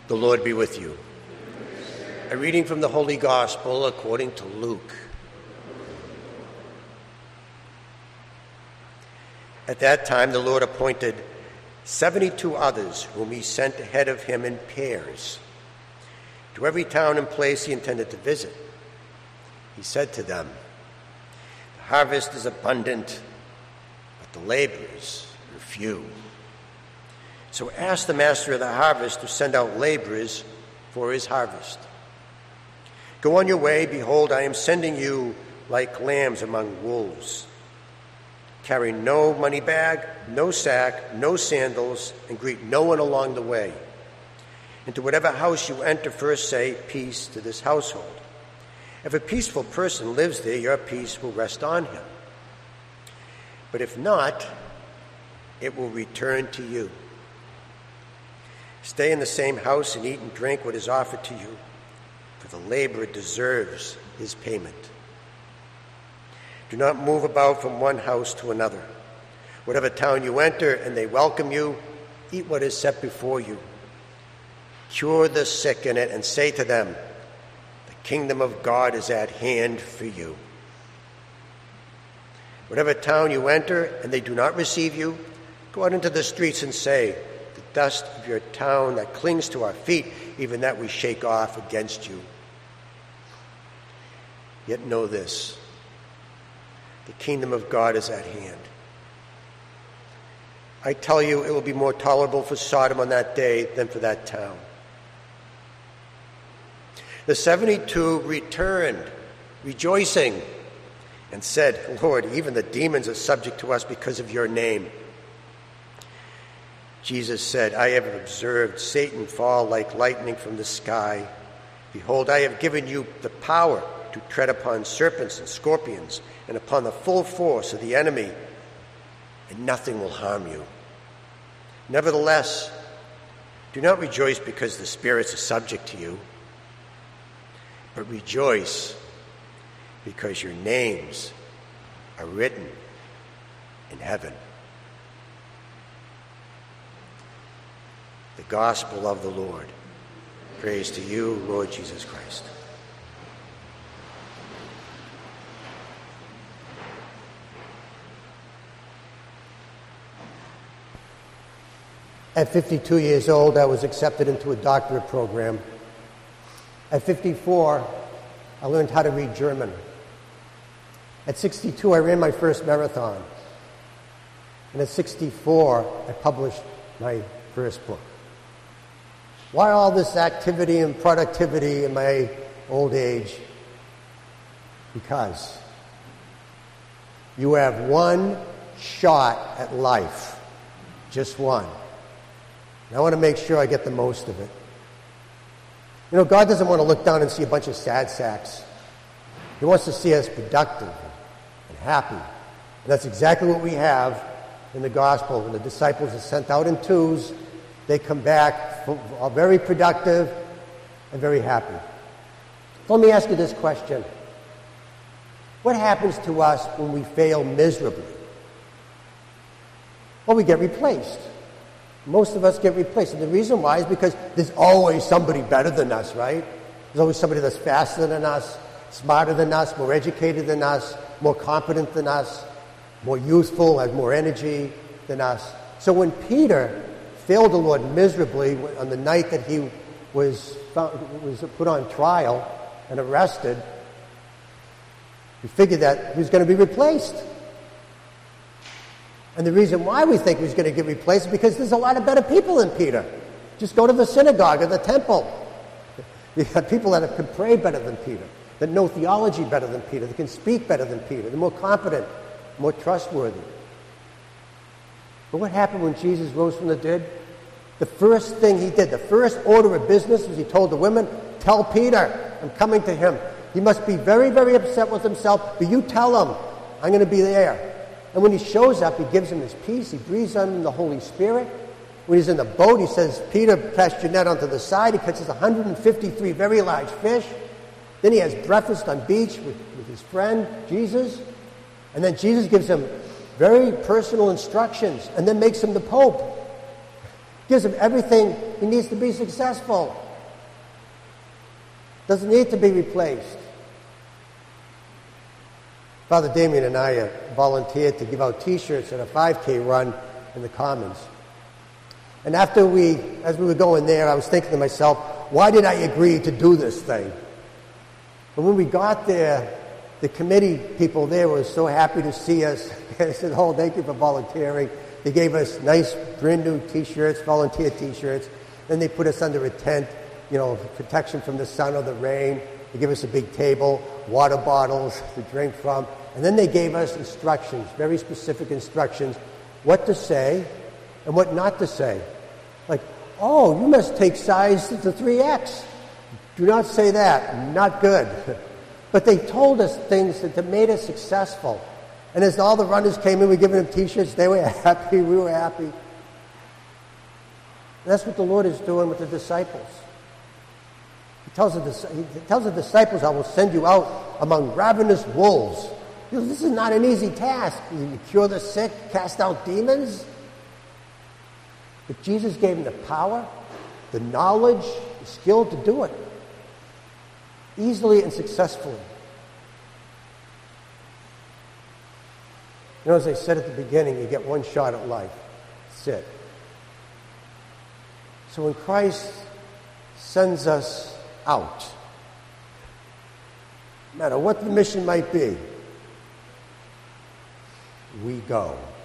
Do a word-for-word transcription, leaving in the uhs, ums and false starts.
The Lord be with you. A reading from the Holy Gospel according to Luke. At that time the Lord appointed seventy-two others, whom he sent ahead of him in pairs, to every town and place he intended to visit. He said to them, "The harvest is abundant, but the laborers are few. So ask the master of the harvest to send out laborers for his harvest. Go on your way. Behold, I am sending you like lambs among wolves. Carry no money bag, no sack, no sandals, and greet no one along the way. Into whatever house you enter, first say, 'Peace to this household.' If a peaceful person lives there, your peace will rest on him. But if not, it will return to you. Stay in the same house and eat and drink what is offered to you, for the laborer deserves his payment. Do not move about from one house to another. Whatever town you enter and they welcome you, eat what is set before you. Cure the sick in it and say to them, 'The kingdom of God is at hand for you.' Whatever town you enter and they do not receive you, go out into the streets and say, 'The dust of your town that clings to our feet, even that we shake off against you.' Yet know this, the kingdom of God is at hand. I tell you, it will be more tolerable for Sodom on that day than for that town." The seventy-two returned, rejoicing, and said, "Lord, even the demons are subject to us because of your name." Jesus said, "I have observed Satan fall like lightning from the sky. Behold, I have given you the power to tread upon serpents and scorpions and upon the full force of the enemy, and nothing will harm you. Nevertheless, do not rejoice because the spirits are subject to you, but rejoice because your names are written in heaven." The Gospel of the Lord. Praise to you, Lord Jesus Christ. At fifty-two years old, I was accepted into a doctorate program. At fifty-four, I learned how to read German. At sixty-two, I ran my first marathon. And at sixty-four, I published my first book. Why all this activity and productivity in my old age? Because you have one shot at life, just one. And I want to make sure I get the most of it. You know, God doesn't want to look down and see a bunch of sad sacks. He wants to see us productive and happy. And that's exactly what we have in the gospel. When the disciples are sent out in twos, they come back are very productive and very happy. So let me ask you this question. What happens to us when we fail miserably? Well, we get replaced. Most of us get replaced. And the reason why is because there's always somebody better than us, right? There's always somebody that's faster than us, smarter than us, more educated than us, more competent than us, more youthful, has more energy than us. So when Peter failed the Lord miserably on the night that he was, found, was put on trial and arrested, we figured that he was going to be replaced. And the reason why we think he's going to get replaced is because there's a lot of better people than Peter. Just go to the synagogue or the temple. You have people that can pray better than Peter, that know theology better than Peter, that can speak better than Peter, they're more competent, more trustworthy. But what happened when Jesus rose from the dead? The first thing he did, the first order of business was he told the women, "Tell Peter, I'm coming to him. He must be very, very upset with himself, but you tell him I'm going to be there." And when he shows up, he gives him his peace. He breathes on him the Holy Spirit. When he's in the boat, he says, "Peter, cast your net onto the side." He catches one hundred fifty-three very large fish. Then he has breakfast on beach with, with his friend, Jesus. And then Jesus gives him very personal instructions and then makes him the Pope. Gives him everything he needs to be successful. Doesn't need to be replaced. Father Damien and I uh, volunteered to give out T-shirts at a five K run in the Commons. And after we, as we were going there, I was thinking to myself, why did I agree to do this thing? And when we got there, the committee people there were so happy to see us. They said, oh, thank you for volunteering. They gave us nice, brand new T-shirts, volunteer T-shirts. Then they put us under a tent, you know, protection from the sun or the rain. They gave us a big table, water bottles to drink from. And then they gave us instructions, very specific instructions, what to say and what not to say. Like, oh, you must take size to three X. Do not say that. Not good. But they told us things that, that made us successful. And as all the runners came in, we were giving them T-shirts. They were happy. We were happy. And that's what the Lord is doing with the disciples. He tells the, he tells the disciples, I will send you out among ravenous wolves. You know, this is not an easy task. You cure the sick, cast out demons. But Jesus gave them the power, the knowledge, the skill to do it easily and successfully. You know, as I said at the beginning, you get one shot at life. That's it. So when Christ sends us out, no matter what the mission might be, we go.